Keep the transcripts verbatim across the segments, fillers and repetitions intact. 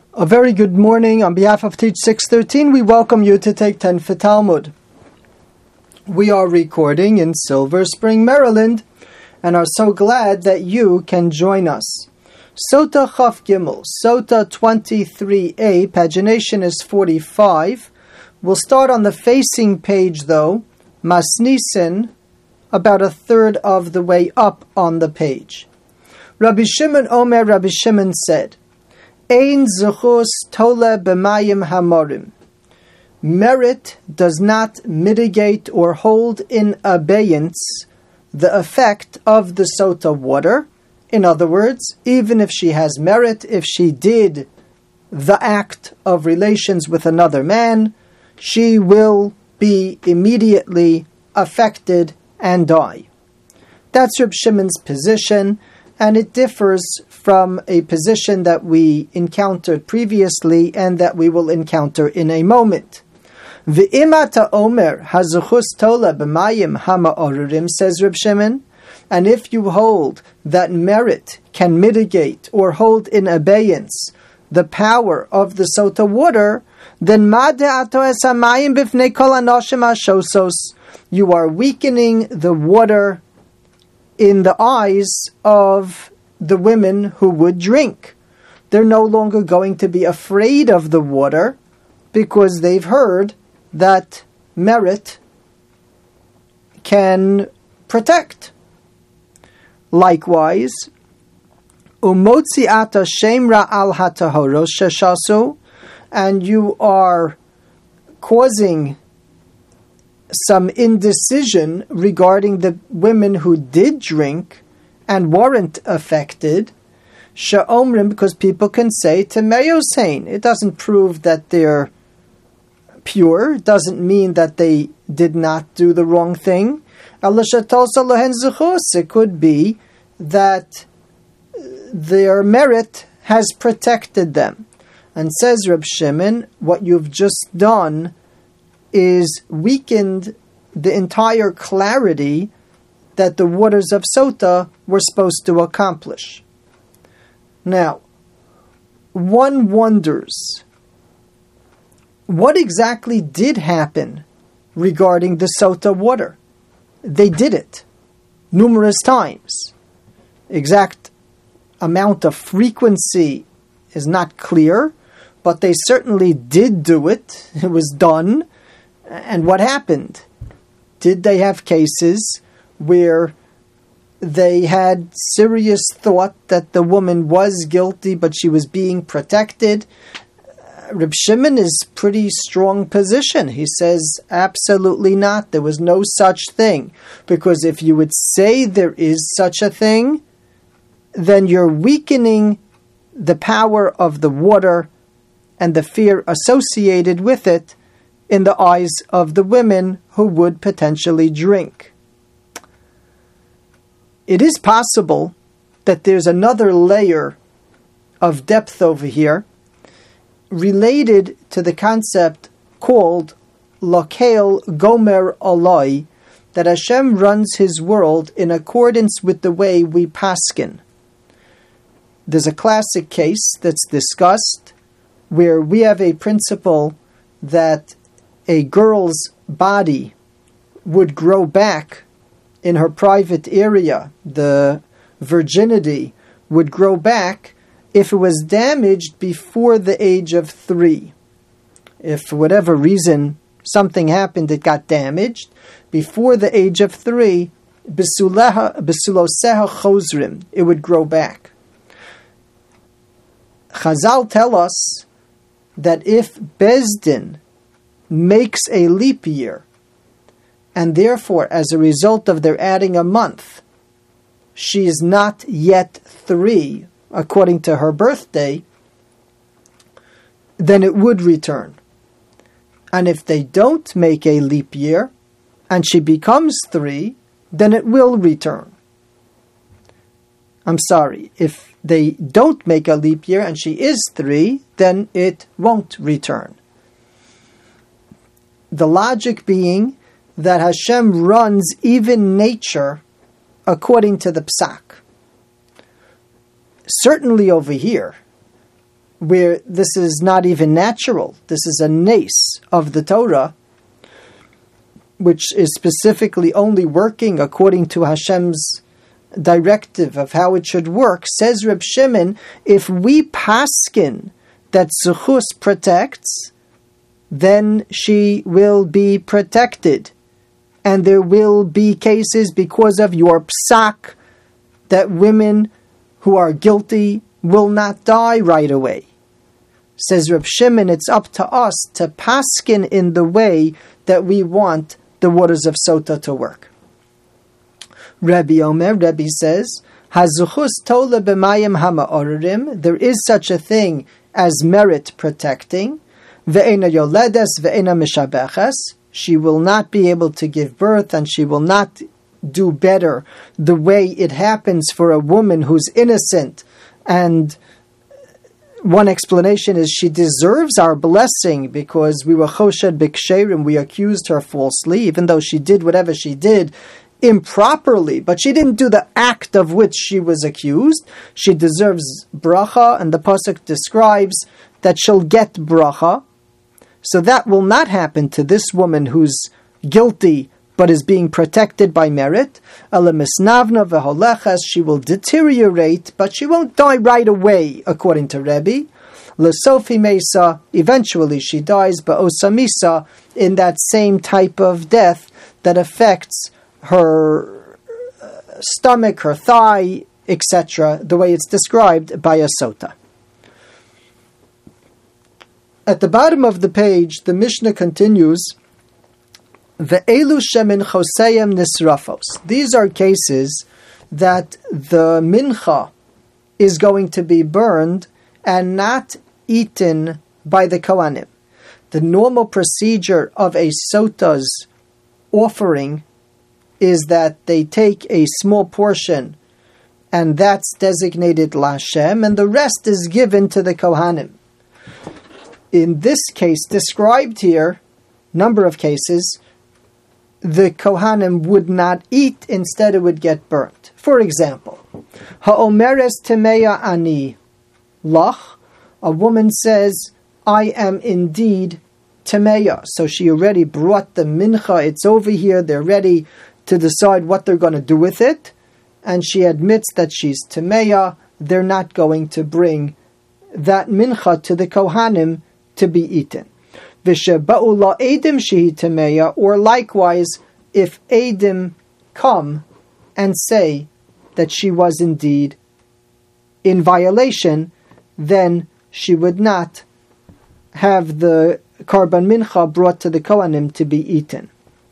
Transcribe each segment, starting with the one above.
A very good morning. On behalf of Teach six thirteen, we welcome you to take ten for Talmud. We are recording in Silver Spring, Maryland, and are so glad that you can join us. Sota Chaf Gimel, Sota twenty-three a, pagination is forty-five. We'll start on the facing page though, Masnisin, about a third of the way up on the page. Rabbi Shimon Omer, Rabbi Shimon said, Ein zuchus tole b'mayim hamorim. Merit does not mitigate or hold in abeyance the effect of the sota water. In other words, even if she has merit, if she did the act of relations with another man, she will be immediately affected and die. That's Reb Shimon's position, and it differs from a position that we encountered previously and that we will encounter in a moment. V'imata omer hazuchus tola b'mayim hama'orurim, says Reb Shimon, and if you hold that merit can mitigate or hold in abeyance the power of the sota water, then ma de'ato es hamayim b'fnei kol hanoshim hashosos, you are weakening the water in the eyes of the women who would drink. They're no longer going to be afraid of the water because they've heard that merit can protect. Likewise, umotziata shemra al hatahoros sheshasu, and you are causing some indecision regarding the women who did drink and weren't affected. Sha'omrim, because people can say Temeyosein. It doesn't prove that they're pure. It doesn't mean that they did not do the wrong thing. It could be that their merit has protected them. And says Reb Shimon, what you've just done is weakened the entire clarity that the waters of Sota were supposed to accomplish. Now, one wonders, what exactly did happen regarding the Sota water? They did it numerous times. Exact amount of frequency is not clear, but they certainly did do it. It was done. And what happened? Did they have cases where they had serious thought that the woman was guilty, but she was being protected? Uh, Reb Shimon is pretty strong position. He says, absolutely not. There was no such thing. Because if you would say there is such a thing, then you're weakening the power of the water and the fear associated with it in the eyes of the women who would potentially drink. It is possible that there's another layer of depth over here related to the concept called Lokel Gomer Oloi, that Hashem runs His world in accordance with the way we paskin. There's a classic case that's discussed where we have a principle that a girl's body would grow back in her private area. The virginity would grow back if it was damaged before the age of three. If for whatever reason something happened, it got damaged before the age of three, bisuloseha chozrim, it would grow back. Chazal tell us that if Bezdin makes a leap year, and therefore, as a result of their adding a month, she is not yet three, according to her birthday, then it would return. And if they don't make a leap year, and she becomes three, then it will return. I'm sorry, if they don't make a leap year and she is three, then it won't return. The logic being that Hashem runs even nature according to the psak. Certainly over here, where this is not even natural. This is a nace of the Torah, which is specifically only working according to Hashem's directive of how it should work. Says Reb Shimon, if we paskin that Zuchus protects, then she will be protected. And there will be cases because of your psak that women who are guilty will not die right away. Says Reb Shimon, it's up to us to paskin in the way that we want the waters of Sota to work. Rabbi Omer, Rabbi says, Hazuchus tola b'mayim hama'orim, there is such a thing as merit protecting. Ve'ena yoledes, ve'ena mishabeches, she will not be able to give birth and she will not do better the way it happens for a woman who's innocent. And one explanation is she deserves our blessing because we were choshed b'ksherim, we accused her falsely, even though she did whatever she did improperly, but she didn't do the act of which she was accused. She deserves bracha, and the pasuk describes that she'll get bracha. So that will not happen to this woman who's guilty but is being protected by merit. Alemisnavna v'holechas, she will deteriorate, but she won't die right away, according to Rebbe. L'sofi mesa, eventually she dies, but osamisa, in that same type of death that affects her stomach, her thigh, et cetera, the way it's described by a sota. At the bottom of the page, the Mishnah continues, Ve'elu shemin choseyem nisrafos. These are cases that the mincha is going to be burned and not eaten by the Kohanim. The normal procedure of a sota's offering is that they take a small portion and that's designated Lashem, and the rest is given to the Kohanim. In this case, described here, number of cases, the Kohanim would not eat, instead it would get burnt. For example, Ha'omeres temeya ani lach, a woman says, I am indeed temeya. So she already brought the mincha, it's over here, they're ready to decide what they're going to do with it, and she admits that she's temeya. They're not going to bring that mincha to the Kohanim to be eaten. V'sheba'ula edim shehi temeya, or likewise, if edim come and say that she was indeed in violation, then she would not have the karban mincha brought to the Kohanim to be eaten.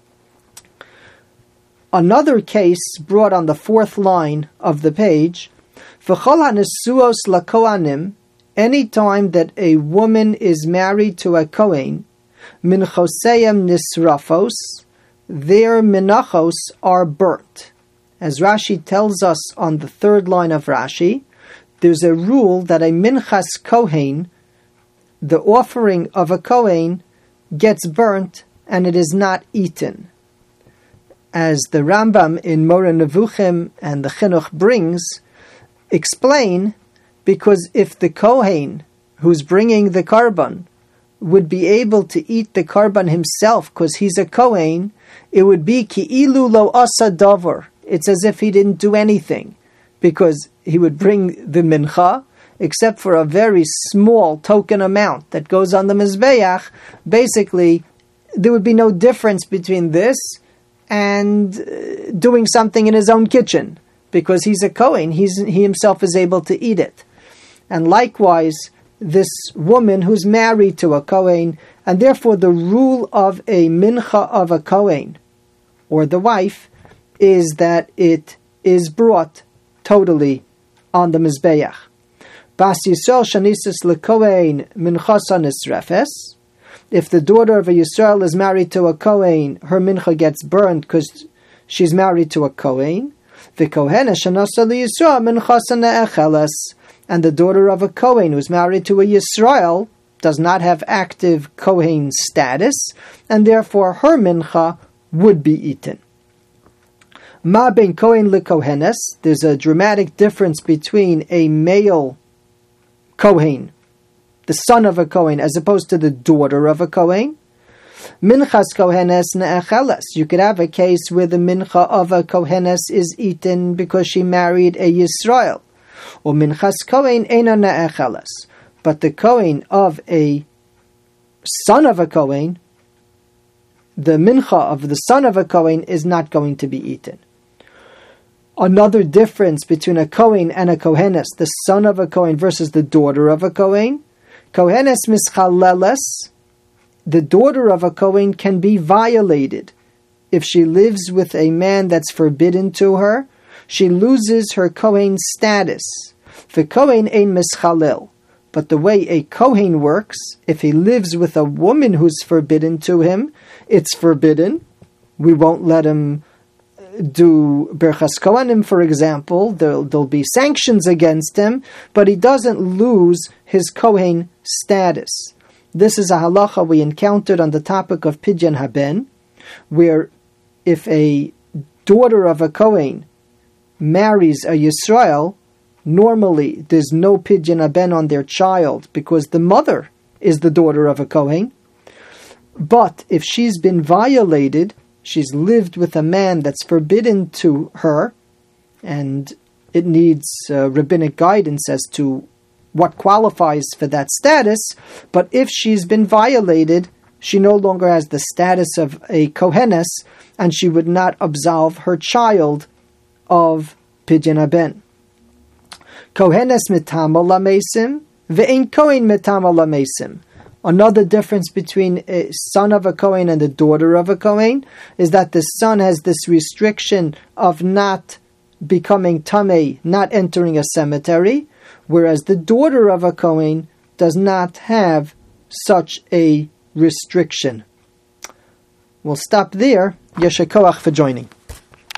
Another case brought on the fourth line of the page, V'chol hanesuos lakohanim, any time that a woman is married to a Kohen, min choseyem nisrafos, their menachos are burnt. As Rashi tells us on the third line of Rashi, there's a rule that a minchas Kohen, the offering of a Kohen, gets burnt and it is not eaten. As the Rambam in Moreh Nevuchim and the Chinuch brings, explain, because if the Kohen who's bringing the karban would be able to eat the karban himself because he's a Kohen, it would be ki'ilu lo asa davar. It's as if he didn't do anything, because he would bring the mincha, except for a very small token amount that goes on the mizbeach. Basically, there would be no difference between this and uh, doing something in his own kitchen, because he's a Kohen, he's, he himself is able to eat it. And likewise, this woman who's married to a Kohen, and therefore the rule of a mincha of a Kohen, or the wife, is that it is brought totally on the mizbeach. Bas Yisrael shanisis lekohen minchasa nisrefes. If the daughter of a Yisrael is married to a Kohen, her mincha gets burned because she's married to a Kohen. The Kohena shanasa liyisrael minchasa ne'echeles. And the daughter of a Kohen who's married to a Yisrael does not have active Kohen status, and therefore her mincha would be eaten. Ma ben Kohen lekohenes. There's a dramatic difference between a male Kohen the son of a Kohen, as opposed to the daughter of a Kohen. Minchas Kohenes ne'echeles. You could have a case where the mincha of a Kohenes is eaten because she married a Yisrael. Or Minchas Kohen eina ne'echeles. But the Kohen of a son of a Kohen, the mincha of the son of a Kohen is not going to be eaten. Another difference between a Kohen and a Kohenes, the son of a Kohen versus the daughter of a Kohen. Kohenes mischaleles, the daughter of a Kohen can be violated. If she lives with a man that's forbidden to her, she loses her Kohen status. For Kohen ein mischalel. But the way a Kohen works, if he lives with a woman who's forbidden to him, it's forbidden. We won't let him do Berchas Kohanim, for example. There'll, there'll be sanctions against him, but he doesn't lose his Kohen status. This is a halacha we encountered on the topic of Pidyon Haben, where if a daughter of a Kohen marries a Yisrael, normally there's no Pidyon Haben on their child because the mother is the daughter of a Kohen. But if she's been violated, she's lived with a man that's forbidden to her, and it needs uh, rabbinic guidance as to what qualifies for that status, but if she's been violated, she no longer has the status of a Kohenes, and she would not absolve her child of Pidyon Haben. Kohenes mitama lamesim, ve'ein Kohen mitama lamesim. Another difference between a son of a Kohen and the daughter of a Kohen is that the son has this restriction of not becoming tamei, not entering a cemetery, whereas the daughter of a Kohen does not have such a restriction. We'll stop there. Yesher koach for joining.